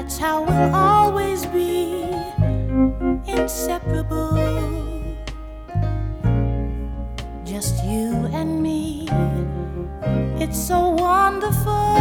That's how we'll always be, inseparable. Just you and me. It's so wonderful.